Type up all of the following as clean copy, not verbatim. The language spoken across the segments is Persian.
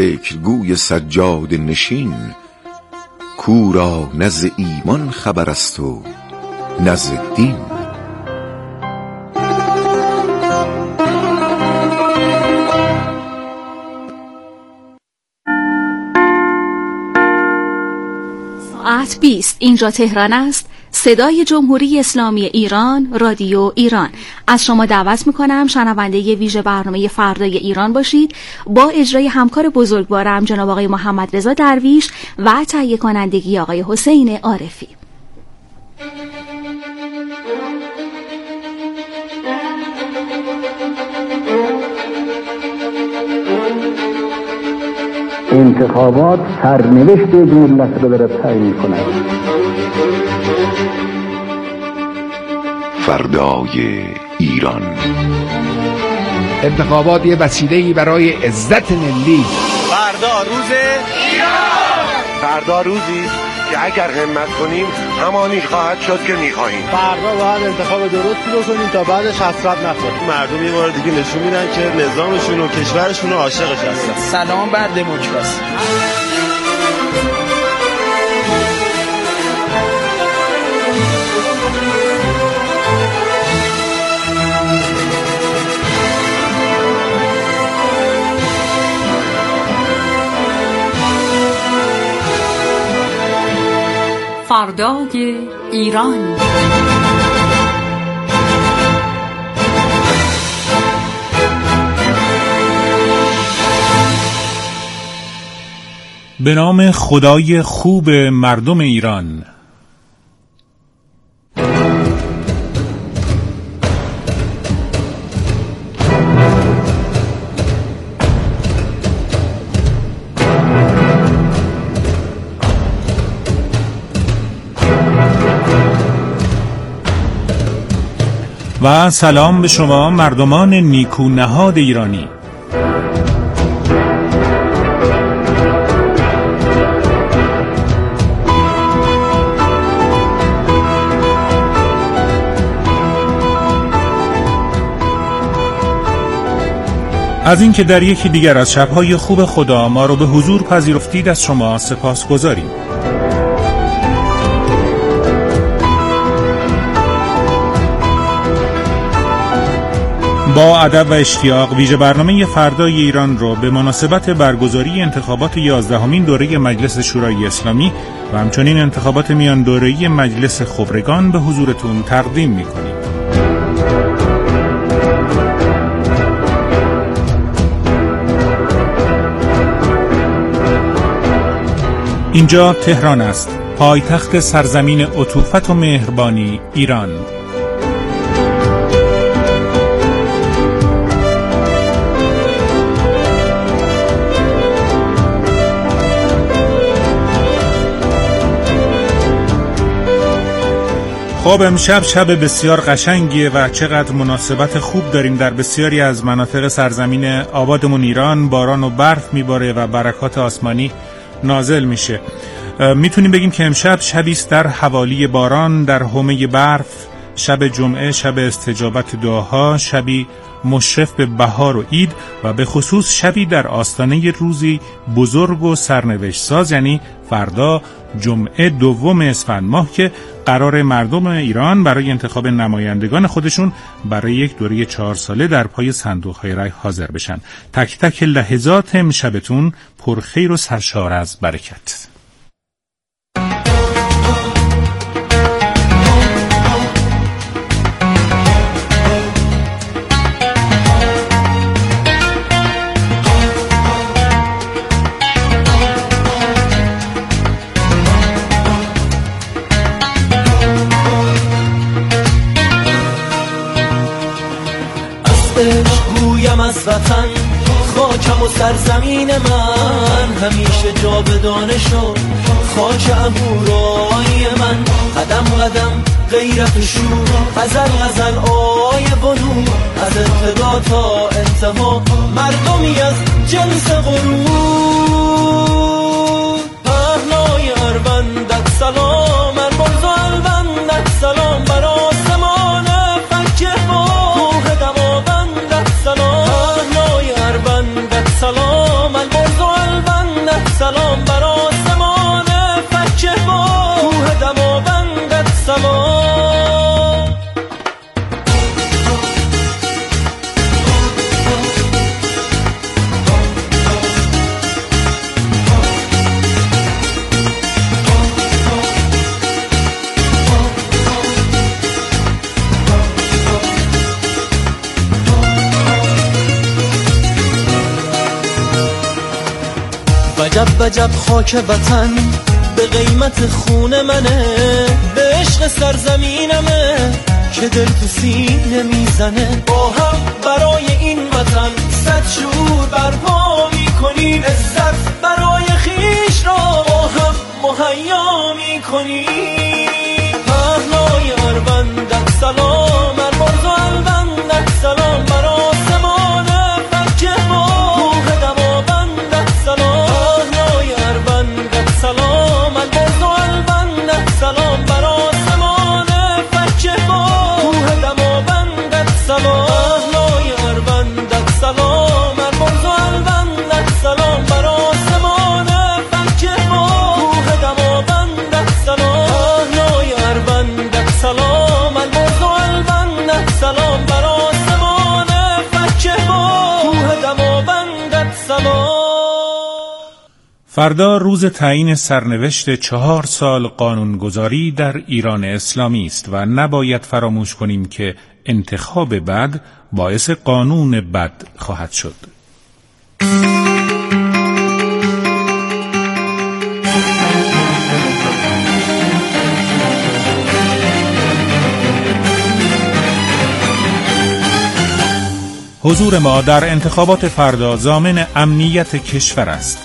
گوی سجاد نشین، کو را نزد ایمان خبر است و نزد دین. ساعت 20. اینجا تهران است. صدای جمهوری اسلامی ایران، رادیو ایران. از شما دعوت میکنم شنونده ویژه برنامه فردای ایران باشید با اجرای همکار بزرگوارم جناب آقای محمد رضا درویش و تهیه کنندگی آقای حسین عارفی. انتخابات سرنوشت ملت رو داره تعیین کنه. فردای ایران. انتخابات یه وسیله‌ای برای عزت ملی. فردا روز ایران. فردا روزی که اگر همت کنیم همانی خواهد شد که می‌خواهیم. فردا باید انتخاب درستی بکنیم تا بعدش حسرت نخوریم. مردم یه بار دیگه نشون میدن که نظامشون و کشورشون رو عاشقش هستن. سلام بر دموکراسی. فردای ایران. به نام خدای خوب مردم ایران. و سلام به شما مردمان نیکو نهاد ایرانی. از اینکه در یکی دیگر از شب‌های خوب خدا ما رو به حضور پذیرفتید از شما سپاسگزاریم. با ادب و اشتیاق ویژه برنامه فردای ایران رو به مناسبت برگزاری انتخابات 11مین دوره مجلس شورای اسلامی و همچنین انتخابات میان دوره‌ای مجلس خبرگان به حضورتون تقدیم می‌کنیم. اینجا تهران است، پایتخت سرزمین عطوفت و مهربانی ایران. خب امشب شب بسیار قشنگیه و چقدر مناسبت خوب داریم. در بسیاری از مناطق سرزمین آبادمون ایران باران و برف میباره و برکات آسمانی نازل میشه. میتونیم بگیم که امشب شبی است در حوالی باران، در حومه برف، شب جمعه، شب استجابت دعاها، شبی مشرف به بهار و عید و به خصوص شبی در آستانه روزی بزرگ و سرنوشت ساز، یعنی فردا جمعه 2 اسفند ماه که قرار مردم ایران برای انتخاب نمایندگان خودشون برای یک دوره 4 ساله در پای صندوق‌های رای حاضر بشن. تک تک لحظات امشبتون پرخیر و سرشار از برکت. گویم از وطن خاکم و سرزمین من همیشه جاودانه شد، خاک عبورای من قدم قدم غیرت شور، غزل غزل آی بنور، از ابتدا تا انتها مردمی از جنس غرور. پهنای اروندت سلام، البرز و البندت سلام، بر آسمان فکه کوه دماوندت سلام. پهنای اروندت سلام، البرز و البندت وجب وجب خاک وطن به قیمت خون منه، به عشق سرزمینمه که دل تو سینه میزنه. با هم برای این وطن صد شور برپا میکنیم، عزت برای خیش را با هم مهیا میکنیم. پهنای اروندک سلام، البرز و البندک سلام، بر آسمان فکه با کوه دماوندک سلام. پهنای اروندک سلام، البرز و البندک سلام، بر آسمان فکه با کوه دماوندک سلام. پهنای اروندک سلام، البرز و البندک سلام، بر آسمان فکه با کوه دماوندک سلام. پهنای اروندک سلام، البرز و البندک سلام، بر آسمان فکه با کوه دماوندک سلام. فردا روز تعیین سرنوشت 4 سال قانونگذاری در ایران اسلامی است و نباید فراموش کنیم که انتخاب بد باعث قانون بد خواهد شد. حضور ما در انتخابات فردا ضامن امنیت کشور است.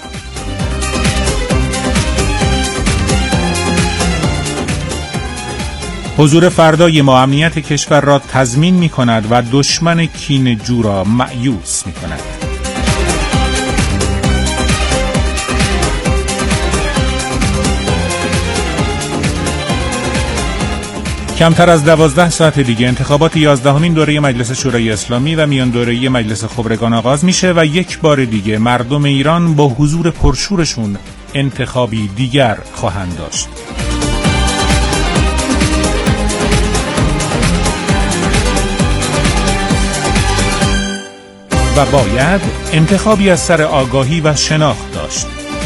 حضور فردای ما امنیت کشور را تضمین می کند و دشمن کینه‌جو را مأیوس می کند. کمتر از 12 ساعت دیگه انتخابات 11مین دوره مجلس شورای اسلامی و میان دوره‌ای مجلس خبرگان آغاز میشه و یک بار دیگه مردم ایران با حضور پرشورشون انتخابی دیگر خواهند داشت. و باید انتخابی از سر آگاهی و شناخت داشت.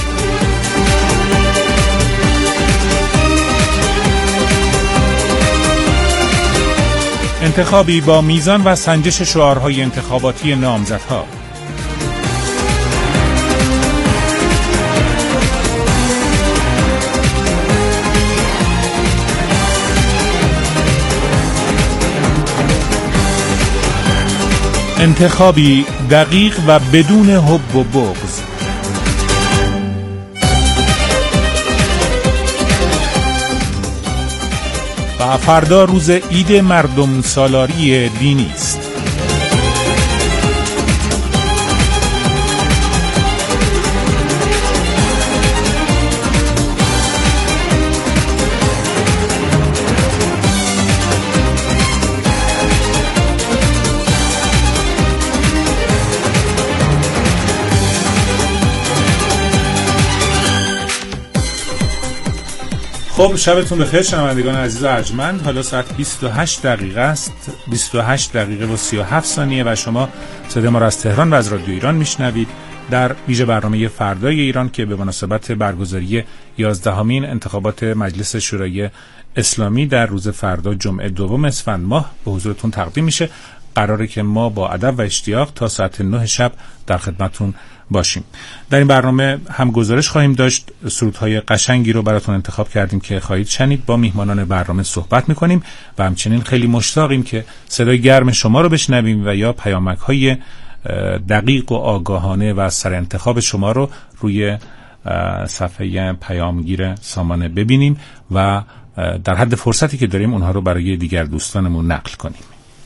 انتخابی با میزان و سنجش شعارهای انتخاباتی نامزدها. انتخابی دقیق و بدون حب و بغض. و فردا روز عید مردم سالاری دینی است. خب شبتون بخیر شنوندگان عزیز و ارجمند. حالا ساعت 28 دقیقه است، 28 دقیقه و 37 ثانیه و شما صدای ما را از تهران و از رادیو ایران میشنوید در ویژه برنامه فردای ایران که به مناسبت برگزاری 11مین انتخابات مجلس شورای اسلامی در روز فردا جمعه 2 اسفند ماه به حضورتون تقدیم میشه. قراره که ما با ادب و اشتیاق تا ساعت 9 شب در خدمتتون باشیم. در این برنامه هم گزارش خواهیم داشت، سرودهای قشنگی رو براتون انتخاب کردیم که خواهید شنید. با میهمانان برنامه صحبت میکنیم و همچنین خیلی مشتاقیم که صدای گرم شما رو بشنویم و یا پیامک‌های دقیق و آگاهانه و سر انتخاب شما رو روی صفحه پیامگیر سامانه ببینیم و در حد فرصتی که داریم اونها رو برای دیگر دوستانمون نقل کنیم.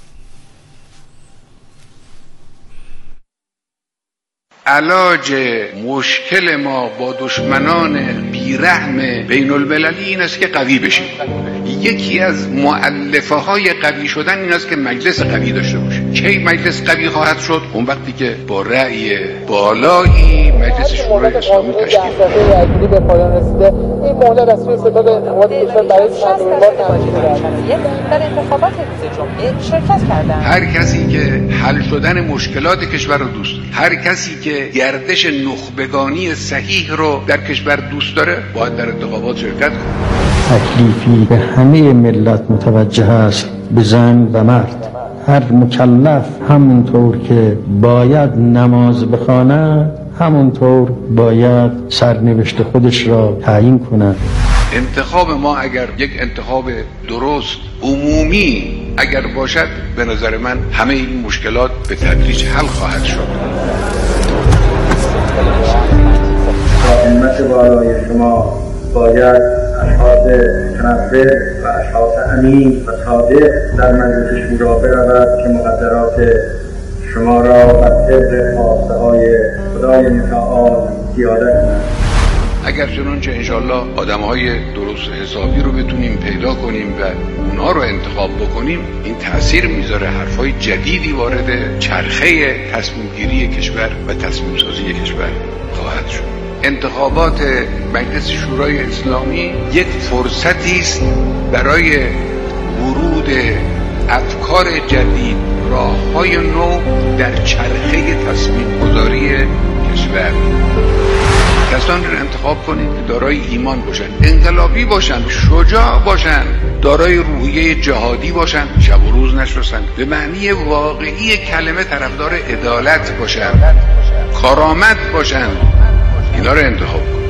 علاج مشکل ما با دشمنان بیرحم بین المللی این است که قوی بشیم. یکی از مؤلفه های قوی شدن این است که مجلس قوی داشته باشه. کی مجلس قوی خواهد شد؟ اون وقتی که با رأی بالایی مجلس شورای اسلامی تشکیل بشه. به پایان رسیده این مهلت از سوی ستاد انتخابات کشور برای چندمین بار تمدید در انتخابات روز جمعه شرکت کردند. هر کسی که حل شدن مشکلات کشور رو دوست داره، هر کسی که گردش نخبگانی صحیح رو در کشور دوست داره باید در انتخابات شرکت کنه. تکلیفی به همه ملت متوجه است، به زن و مرد. هر مکلف همونطور که باید نماز بخواند همونطور باید سرنوشت خودش را تعیین کند. انتخاب ما اگر یک انتخاب درست عمومی اگر باشد، به نظر من همه این مشکلات به تدریج حل خواهد شد. با همت بالای شما باید اشخاص متنفر و اشخاص امین و صادق در مجلس شورا برود که مقدرات شما را بر طبق خواسته های خدای متعال زیاده کنند. اگر چنانچه انشالله آدم‌های درست حسابی رو بتونیم پیدا کنیم و اونها رو انتخاب بکنیم، این تأثیر میذاره حرفای جدیدی وارد چرخه تصمیم گیری کشور و تصمیم سازی کشور خواهد شد. انتخابات مجلس شورای اسلامی یک فرصتی است برای ورود افکار جدید، راه‌های نو در چرخه تصمیم گذاری کشور. کسانی رو انتخاب کنید که دارای ایمان باشن، انقلابی باشن، شجاع باشن، دارای روحیه جهادی باشن، شب و روز نشستن، به معنی واقعی کلمه طرفدار عدالت باشن، کارآمد باشن. اینا رو انتخاب کنید.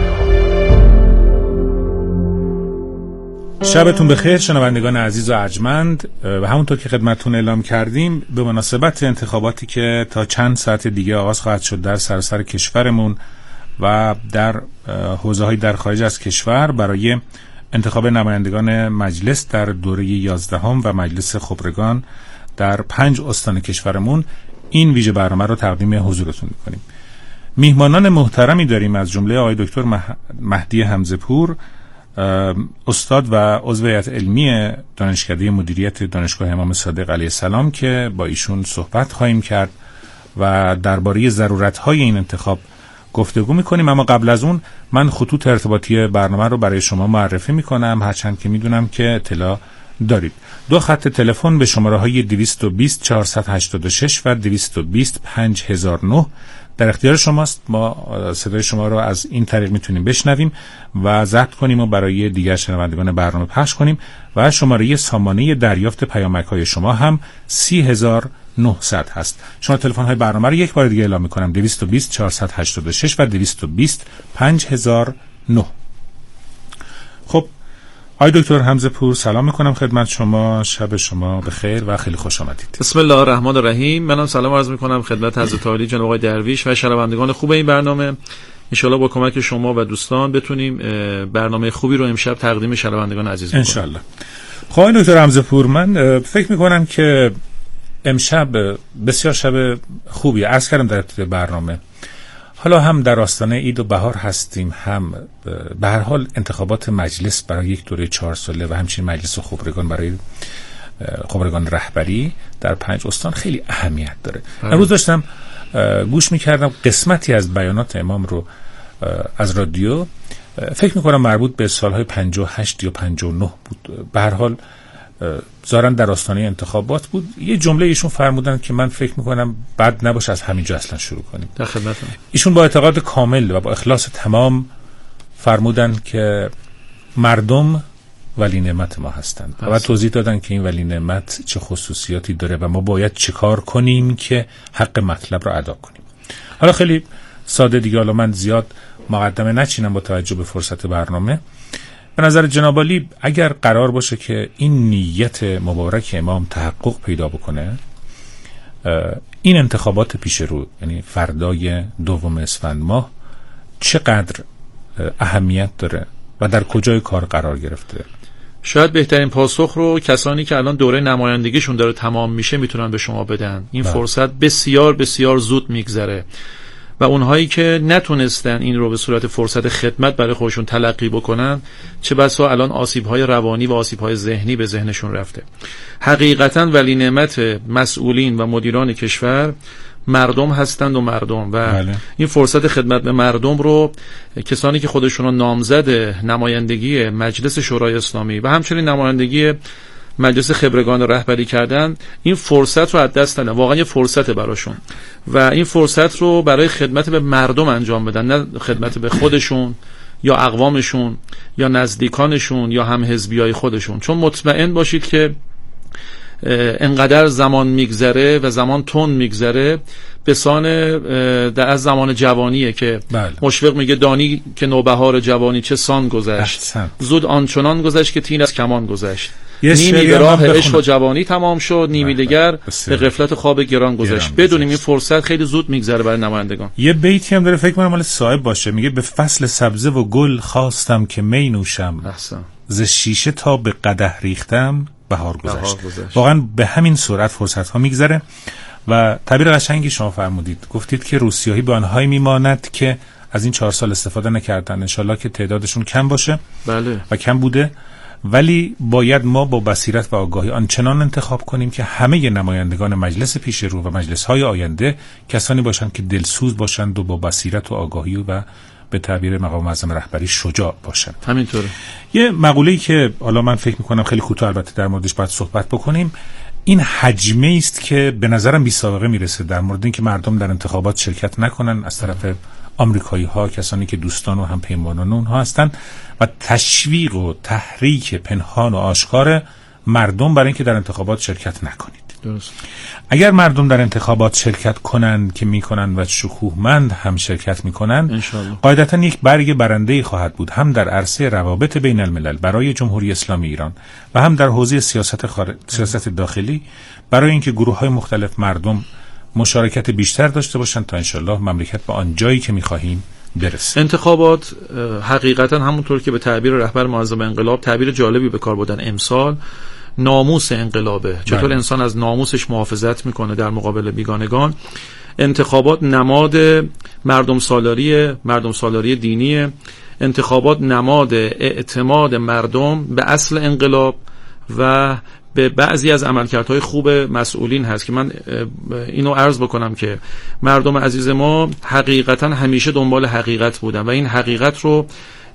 شبتون بخیر شنوندگان عزیز و ارجمند. و همونطور که خدمتتون اعلام کردیم، به مناسبت انتخاباتی که تا چند ساعت دیگه آغاز خواهد شد در سراسر کشورمون و در حوزه‌های در خارج از کشور برای انتخاب نمایندگان مجلس در دوره 11 و مجلس خبرگان در 5 استان کشورمون، این ویژه برنامه رو تقدیم حضورتون می‌کنیم. میهمانان محترمی داریم، از جمله آقای دکتر مهدی حمزه‌پور، استاد و عضو هیئت علمی دانشکده مدیریت دانشگاه امام صادق علیه السلام که با ایشون صحبت خواهیم کرد و درباره ضرورت‌های این انتخاب گفتگو میکنیم. اما قبل از اون من خطوط ارتباطی برنامه رو برای شما معرفی میکنم، هرچند که میدونم که اطلاع دارید. 2 خط تلفن به شماره های 220 486 و 220 5009 در اختیار شماست. ما صدای شما رو از این طریق میتونیم بشنویم و ضبط کنیم و برای دیگر شنوندگان برنامه پخش کنیم. و شماره سامانه دریافت پیامک‌های شما هم 30900 هست. شما تلفن های برنامه رو یک بار دیگه اعلام میکنم: 220 486 و 220 5009. خب آقای دکتر حمزه‌پور، سلام میکنم خدمت شما. شب شما بخیر و خیلی خوش آمدید. بسم الله الرحمن الرحیم. منم سلام عرض میکنم خدمت حضرت عالی جناب آقای درویش و شنوندگان خوب این برنامه. ان شاءالله با کمک شما و دوستان بتونیم برنامه خوبی رو امشب تقدیم شنوندگان عزیز بکنیم ان شاءالله. خب آقای دکتر حمزه‌پور، من فکر میکنم که امشب بسیار شب خوبی عرض کردم در ابتدای برنامه. حالا هم در آستانه عید و بهار هستیم، هم به هر حال انتخابات مجلس برای یک دوره 4 ساله و همچنین مجلس خبرگان برای خبرگان رهبری در 5 استان خیلی اهمیت داره. امروز داشتم گوش میکردم قسمتی از بیانات امام رو از رادیو، فکر میکنم مربوط به سالهای 58 یا 59 بود. به هر حال ظاهرا در آستانه انتخابات بود. یه جمله ایشون فرمودن که من فکر میکنم بد نباشه از همینجا اصلا شروع کنیم. در خدمتم. ایشون با اعتقاد کامل و با اخلاص تمام فرمودن که مردم ولی نعمت ما هستند و توضیح دادن که این ولی نعمت چه خصوصیاتی داره و ما باید چه کار کنیم که حق مطلب رو ادا کنیم. حالا خیلی ساده دیگه، حالا من زیاد مقدمه نچینم با توجه به فرصت برنامه. به نظر جناب عالی اگر قرار باشه که این نیت مبارک امام تحقق پیدا بکنه، این انتخابات پیش رو، یعنی فردای 2 اسفند ماه، چقدر اهمیت داره و در کجای کار قرار گرفته؟ شاید بهترین پاسخ رو کسانی که الان دوره نمایندگیشون داره تمام میشه میتونن به شما بدن. این فرصت بسیار بسیار زود میگذره و اونهایی که نتونستن این رو به صورت فرصت خدمت برای خودشون تلقی بکنن، چه بسا الان آسیب‌های روانی و آسیب‌های ذهنی به ذهنشون رفته. حقیقتاً ولی نعمت مسئولین و مدیران کشور مردم هستند و مردم و بله. این فرصت خدمت به مردم رو کسانی که خودشون رو نامزد نمایندگی مجلس شورای اسلامی و همچنین نمایندگی مجلس خبرگان رهبری کردن، این فرصت رو از دست ندن. واقعا یه فرصت براشون و این فرصت رو برای خدمت به مردم انجام بدن، نه خدمت به خودشون یا اقوامشون یا نزدیکانشون یا هم حزبیای خودشون. چون مطمئن باشید که انقدر زمان میگذره و زمان تون میگذره به سان از زمان جوانیه که مشفق میگه دانی که نوبهار جوانی چه سان گذشت، زود آنچنان گذشت که تین از کمان گذشت، نیمی به راه عشق و جوانی تمام شد، نیمی دیگر به غفلت خواب گران گذشت. بدونیم این فرصت خیلی زود میگذره برای نمایندگان. یه بیتی هم داره فکر کنم مال صاحب باشه، میگه به فصل سبزه و گل خواستم که می نوشم، ز شیشه تا به قدح ریختم بهار گذشت. واقعا به همین سرعت فرصت ها میگذره و تعبیر قشنگی شما فرمودید، گفتید که روسیاهی به آنهایی میماند که از این 4 سال استفاده نکردن، انشالله که تعدادشون کم باشه. بله. و کم بوده، ولی باید ما با بصیرت و آگاهی آنچنان انتخاب کنیم که همه نمایندگان مجلس پیش رو و مجلس‌های آینده کسانی باشند که دلسوز باشند و با بصیرت و آگاهی و به تعبیر مقام معظم رهبری شجاع باشند. همینطوره. یه مقوله‌ای که حالا من فکر می‌کنم خیلی کوتاه البته در موردش باید صحبت بکنیم، این حجمه است که به نظرم بی سابقه میرسه در مورد اینکه مردم در انتخابات شرکت نکنن از طرف آمریکایی ها، کسانی که دوستان و همپیمانان اونها هستند، و تشویق و تحریک پنهان و آشکار مردم برای اینکه در انتخابات شرکت نکنید. درست. اگر مردم در انتخابات شرکت کنند که میکنن و شکوهمند هم شرکت میکنن، قاعدتا یک برگ برنده‌ای خواهد بود، هم در عرصه روابط بین الملل برای جمهوری اسلامی ایران و هم در حوزه سیاست داخلی، برای اینکه گروه‌های مختلف مردم مشارکت بیشتر داشته باشن تا انشالله مملکت به آن جایی که میخواهیم برسه. انتخابات حقیقتا همونطور که به تعبیر رهبر معظم انقلاب تعبیر جالبی به کار بردن امسال، ناموس انقلابه. چطور انسان از ناموسش محافظت میکنه در مقابل بیگانگان. انتخابات نماد مردم سالاری دینیه. انتخابات نماد اعتماد مردم به اصل انقلاب و به بعضی از عملکردهای خوب مسئولین هست که من اینو عرض بکنم که مردم عزیز ما حقیقتا همیشه دنبال حقیقت بودن و این حقیقت رو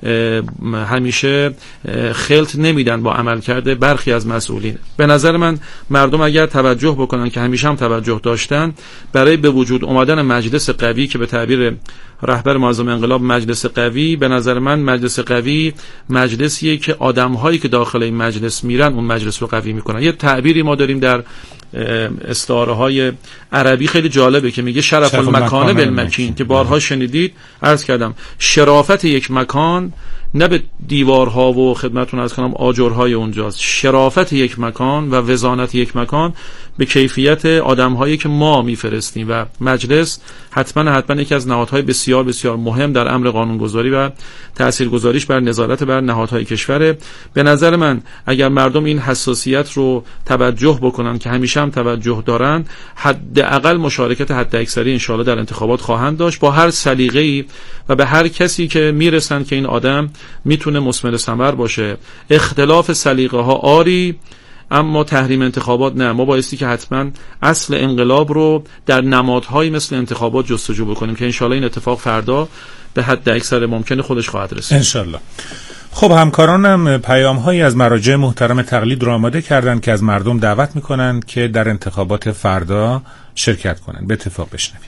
همیشه خلط نمیدن با عملکرد برخی از مسئولین. به نظر من مردم اگر توجه بکنن که همیشه هم توجه داشتن برای به وجود اومدن مجلس قوی که به تعبیر رهبر معظم انقلاب مجلس قوی، به نظر من مجلس قوی مجلسیه که آدم‌هایی که داخل این مجلس میرن اون مجلس رو قوی میکنن. یه تعبیری ما داریم در استعاره‌های عربی خیلی جالبه که میگه شرف المکان بالمکین، که بارها شنیدید. عرض کردم شرافت یک مکان نه به دیوارها و خدمتتون عرض کنم آجرهای اونجاست. شرافت یک مکان و وزانت یک مکان به کیفیت آدم‌هایی که ما میفرستیم و مجلس حتما یکی از نهادهای بسیار بسیار مهم در امر قانونگذاری و تاثیرگذاریش بر نظارت بر نهادهای کشوره. به نظر من اگر مردم این حساسیت رو توجه بکنن که همیشه هم توجه دارن، حداقل مشارکت حداکثری انشاءالله در انتخابات خواهند داشت با هر سلیقه‌ای و به هر کسی که میرسن که این آدم میتونه مثمر ثمر باشه. اختلاف سلیقه ها آری، اما تحریم انتخابات نه. ما بایستی که حتما اصل انقلاب رو در نمادهایی مثل انتخابات جستجو بکنیم که انشالله این اتفاق فردا به حد اکثر ممکن خودش خواهد رسید انشالله. خب همکارانم پیام‌هایی از مراجع محترم تقلید رو آماده کردن که از مردم دعوت میکنن که در انتخابات فردا شرکت کنن. به اتفاق بشنویم.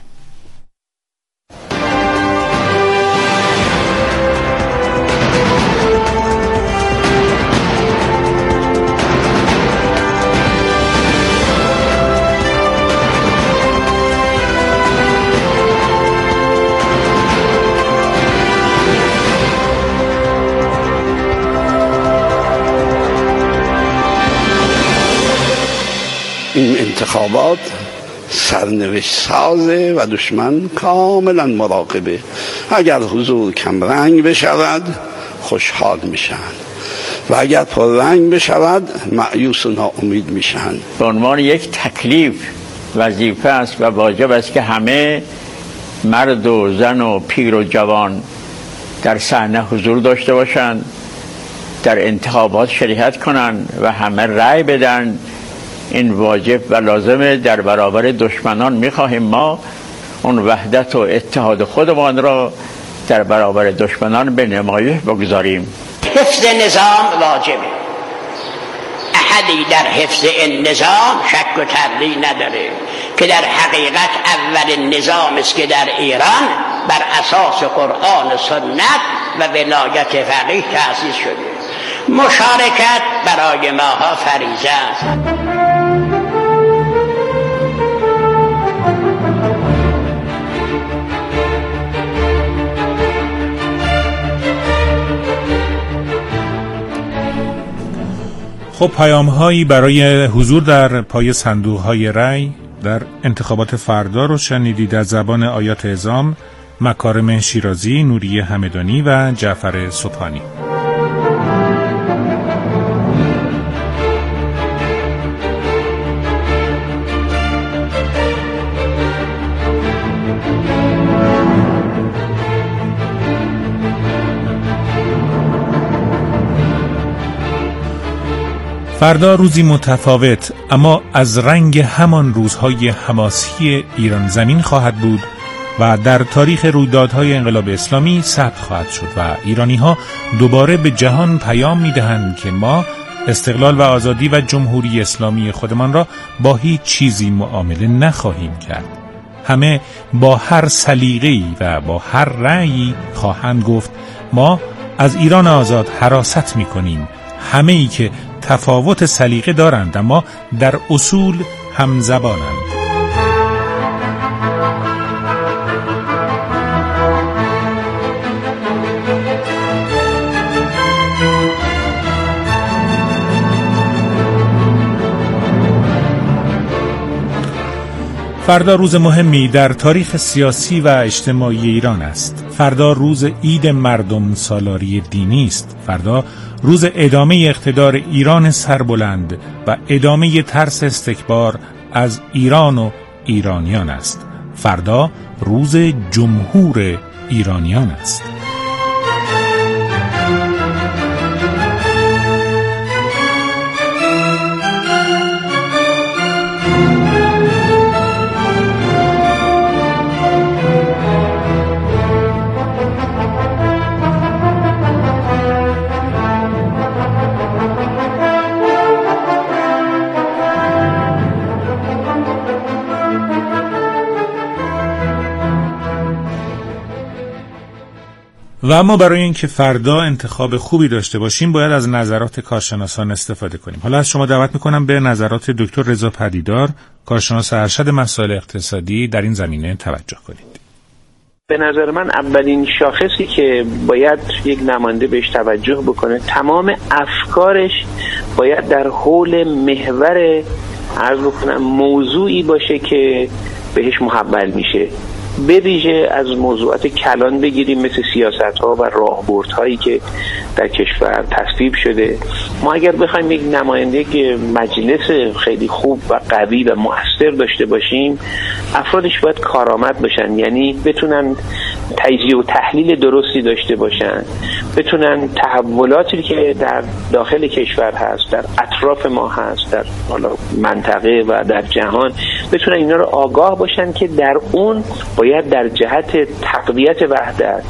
این انتخابات سرنوشت سازه و دشمن کاملا مراقبه. اگر حضور کم رنگ بشود خوشحال میشن و اگر پر رنگ بشود مایوس و ناامید میشن. به عنوان یک تکلیف وظیفه است و واجب است که همه مرد و زن و پیر و جوان در صحنه حضور داشته باشند، در انتخابات شرکت کنند و همه رأی بدن. این واجب و لازمه. در برابر دشمنان میخواهیم ما اون وحدت و اتحاد خودمان را در برابر دشمنان به نمایش بگذاریم. حفظ نظام واجبه. احدی در حفظ این نظام شک و تردید نداره که در حقیقت اولین نظام است که در ایران بر اساس قرآن و سنت و ولایت فقیه تأسیس شده. مشارکت برای ماها فریضه است. خب پیام‌هایی برای حضور در پای صندوق‌های رای در انتخابات فردا رو شنیدید از زبان آیات اعظام، مکارم شیرازی، نوریه همدانی و جعفر سبحانی. فردا روزی متفاوت اما از رنگ همان روزهای حماسی ایران زمین خواهد بود و در تاریخ رویدادهای انقلاب اسلامی ثبت خواهد شد و ایرانی‌ها دوباره به جهان پیام می‌دهند که ما استقلال و آزادی و جمهوری اسلامی خودمان را با هیچ چیزی معامله نخواهیم کرد. همه با هر سلیقه‌ای و با هر رأیی خواهند گفت ما از ایران آزاد حراست می‌کنیم. همه‌ای که تفاوت سلیقه دارند اما در اصول همزبانند. فردا روز مهمی در تاریخ سیاسی و اجتماعی ایران است. فردا روز عید مردم سالاری دینی است. فردا روز ادامه اقتدار ایران سربلند و ادامه ترس استکبار از ایران و ایرانیان است. فردا روز جمهور ایرانیان است. و اما برای اینکه فردا انتخاب خوبی داشته باشیم باید از نظرات کارشناسان استفاده کنیم. حالا از شما دعوت میکنم به نظرات دکتر رضا پدیدار، کارشناس ارشد مسائل اقتصادی در این زمینه توجه کنید. به نظر من اولین شاخصی که باید یک نماینده بهش توجه بکنه تمام افکارش باید در حول محور عرض بکنم موضوعی باشه که بهش محول میشه. به ویژه از موضوعات کلان بگیریم مثل سیاست‌ها و راهبردهایی که در کشور تصویب شده. ما اگر بخوایم یک نماینده که مجلس خیلی خوب و قوی و مؤثر داشته باشیم، افرادش باید کارآمد باشن، یعنی بتونن تجزیه و تحلیل درستی داشته باشن، بتونن تحولاتی که در داخل کشور هست، در اطراف ما هست، در منطقه و در جهان، بتونن اینا رو آگاه باشن که در اون باید در جهت تقویت وحدت،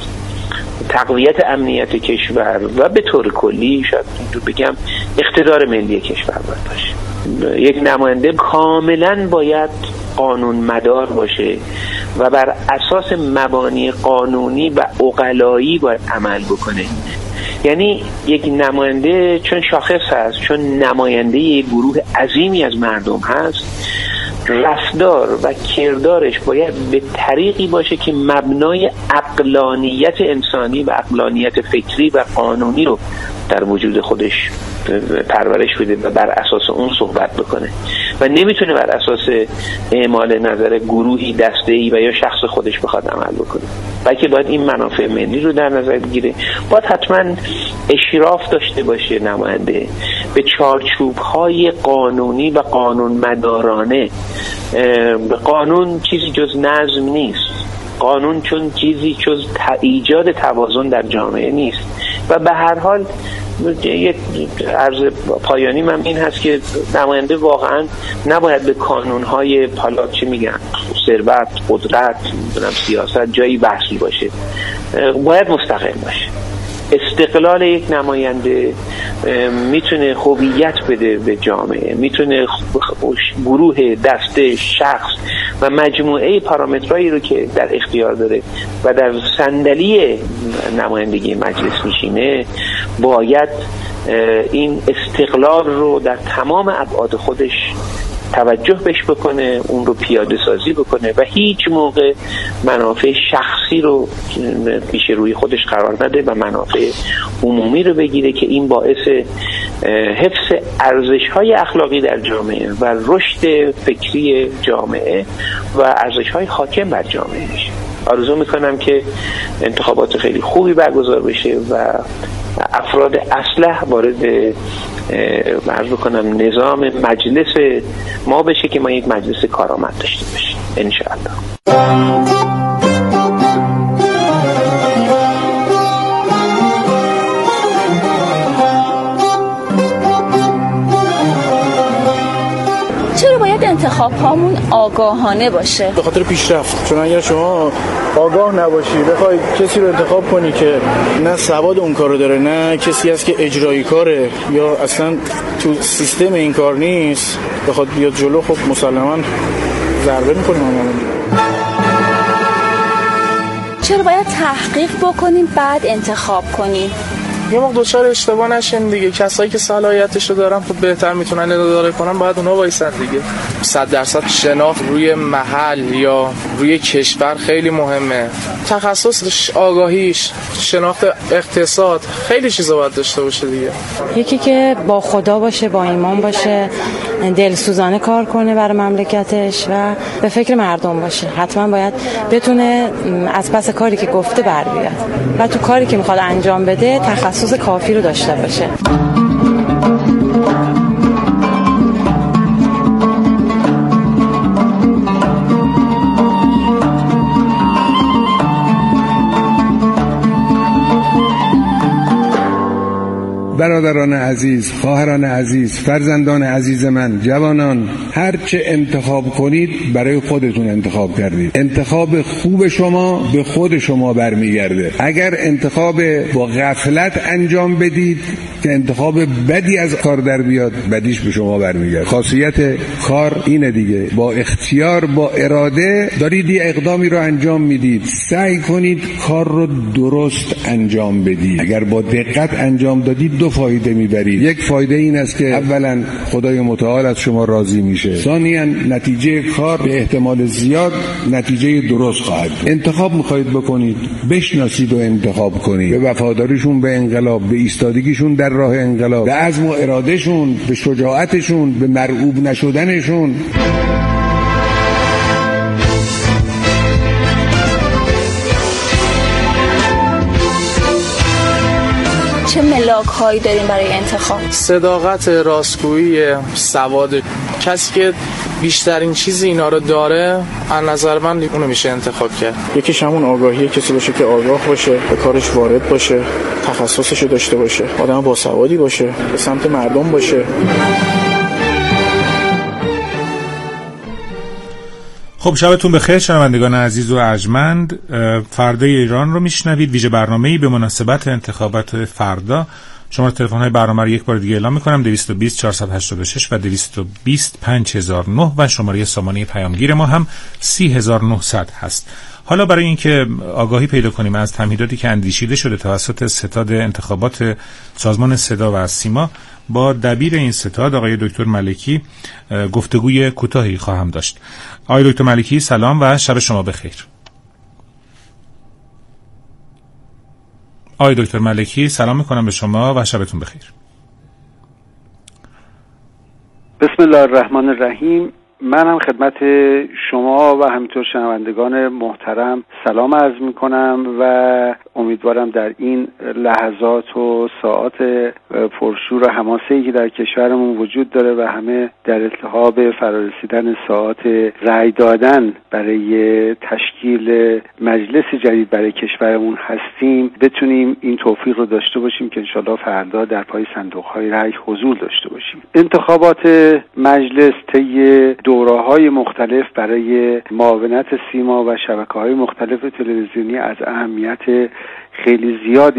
تقویت امنیت کشور و به طور کلی شاید بگم اقتدار ملی کشور باید باشه. یک نماینده کاملا باید قانون مدار باشه و بر اساس مبانی قانونی و عقلایی باید عمل بکنه. یعنی یک نماینده چون شاخص هست، چون نماینده یک گروه عظیمی از مردم هست، رفتار و کردارش باید به طریقی باشه که مبنای عقلانیت انسانی و عقلانیت فکری و قانونی رو در وجود خودش پرورش بده و بر اساس اون صحبت بکنه و نمیتونه بر اساس اعمال نظر گروهی، دسته‌ای و یا شخص خودش بخواد عمل بکنه، بلکه باید این منافع ملی رو در نظر بگیره. باید حتما اشراف داشته باشه نماینده به چارچوب‌های قانونی و قانون مدارانه. قانون چیزی جز نظم نیست، قانون چون چیزی جز ایجاد توازن در جامعه نیست و به هر حال یک عرض پایانی من این هست که نماینده واقعا نباید به قانون‌های حالا چی میگن ثروت، قدرت، سیاست جایی وصل باشه، باید مستقل باشه. استقلال یک نماینده میتونه هویت بده به جامعه، میتونه گروه، دسته، شخص و مجموعه پارامترهایی رو که در اختیار داره و در صندلی نمایندگی مجلس میشینه باید این استقلال رو در تمام ابعاد خودش توجه بهش بکنه، اون رو پیاده سازی بکنه و هیچ موقع منافع شخصی رو پیش روی خودش قرار نده و منافع عمومی رو بگیره که این باعث حفظ ارزش‌های اخلاقی در جامعه و رشد فکری جامعه و ارزش‌های حاکم بر جامعه میشه. آرزو میکنم که انتخابات خیلی خوبی برگزار بشه و افراد اصلح وارد عرض بکنم نظام مجلس ما بشه که ما یک مجلس کارآمد داشته باشیم انشاءالله. انتخاب هامون آگاهانه باشه به خاطر پیشرفت. چون اگر شما آگاه نباشی بخوای کسی رو انتخاب کنی که نه سواد اون کارو داره نه کسی هست که اجرایی کاره یا اصلا تو سیستم این کار نیست بخواد بیاد جلو، خب مسلماً ضربه می‌کنیم. چرا باید تحقیق بکنیم بعد انتخاب کنیم؟ یه موقع دوچار اشتباه نشین دیگه. کسایی که صلاحیتش رو دارن خب بهتر میتونن اداره کنن، باید اونا وایسن دیگه. 100% شناخت روی محل یا روی کشور خیلی مهمه. تخصص، آگاهیش، شناخت اقتصاد، خیلی چیزا باید داشته باشه دیگه. یکی که با خدا باشه، با ایمان باشه، دلسوزانه کار کنه برای مملکتش و به فکر مردم باشه. حتما باید بتونه از پس کاری که گفته بر بیاد و تو کاری که میخواد انجام بده تخصص کافی رو داشته باشه. برادران عزیز، خواهران عزیز، فرزندان عزیز من، جوانان، هر چه انتخاب کنید برای خودتون انتخاب کردید. انتخاب خوب شما به خود شما برمیگرده. اگر انتخاب با غفلت انجام بدید که انتخاب بدی از کار در بیاد، بدیش به شما برمیگرده. خاصیت کار اینه دیگه، با اختیار، با اراده دارید یه اقدامی رو انجام میدید. سعی کنید کار رو درست انجام بدید. اگر با دقت انجام دادید دو فایده میبرید. یک فایده این است که اولا خدای متعال از شما راضی میشه، ثانیاً نتیجه کار به احتمال زیاد نتیجه درست خواهد. انتخاب میخواید بکنید، بشناسید و انتخاب کنید. به وفاداریشون به انقلاب، به ایستادگیشون در راه انقلاب، به عزم و ارادهشون، به شجاعتشون، به مرعوب نشدنشون. چه ملاک هایی داریم برای انتخاب؟ صداقت، راستگویی، سواد. کسی که بیشترین چیز اینا رو داره از نظر من اونو میشه انتخاب کرد. یکیش همون آگاهیه، کسی باشه که آگاه باشه، به کارش وارد باشه، تخصصش داشته باشه، آدم با سوادی باشه، به سمت مردم باشه. خب شبتون بخیر شنوندگان عزیز و ارجمند. فردای ایران رو میشنوید، ویژه برنامه‌ای به مناسبت انتخابات فردا. شماره تلفن‌های برنامه رو یک بار دیگه اعلام می‌کنم: 220 486 و 220 5009 و شماره سامانه پیامگیر ما هم 30900 هست. حالا برای اینکه آگاهی پیدا کنیم از تمهیداتی که اندیشیده شده توسط ستاد انتخابات سازمان صدا و سیما، با دبیر این ستاد آقای دکتر ملکی گفتگوی کوتاهی خواهم داشت. آقای دکتر ملکی سلام و شب شما بخیر. آقای دکتر ملکی سلام میکنم به شما و شبتون بخیر. بسم الله الرحمن الرحیم. من هم خدمت شما و همینطور شنوندگان محترم سلام عرض میکنم و امیدوارم در این لحظات و ساعات پرشور و حماسه‌ای که در کشورمون وجود داره و همه در التهاب فرارسیدن ساعات رأی دادن برای تشکیل مجلس جدید برای کشورمون هستیم، بتونیم این توفیق رو داشته باشیم که انشالله فردا در پای صندوق‌های رأی حضور داشته باشیم. انتخابات مجلس طی دوره‌های مختلف برای معاونت سیما و شبکه‌های مختلف تلویزیونی از اهمیت خیلی زیادی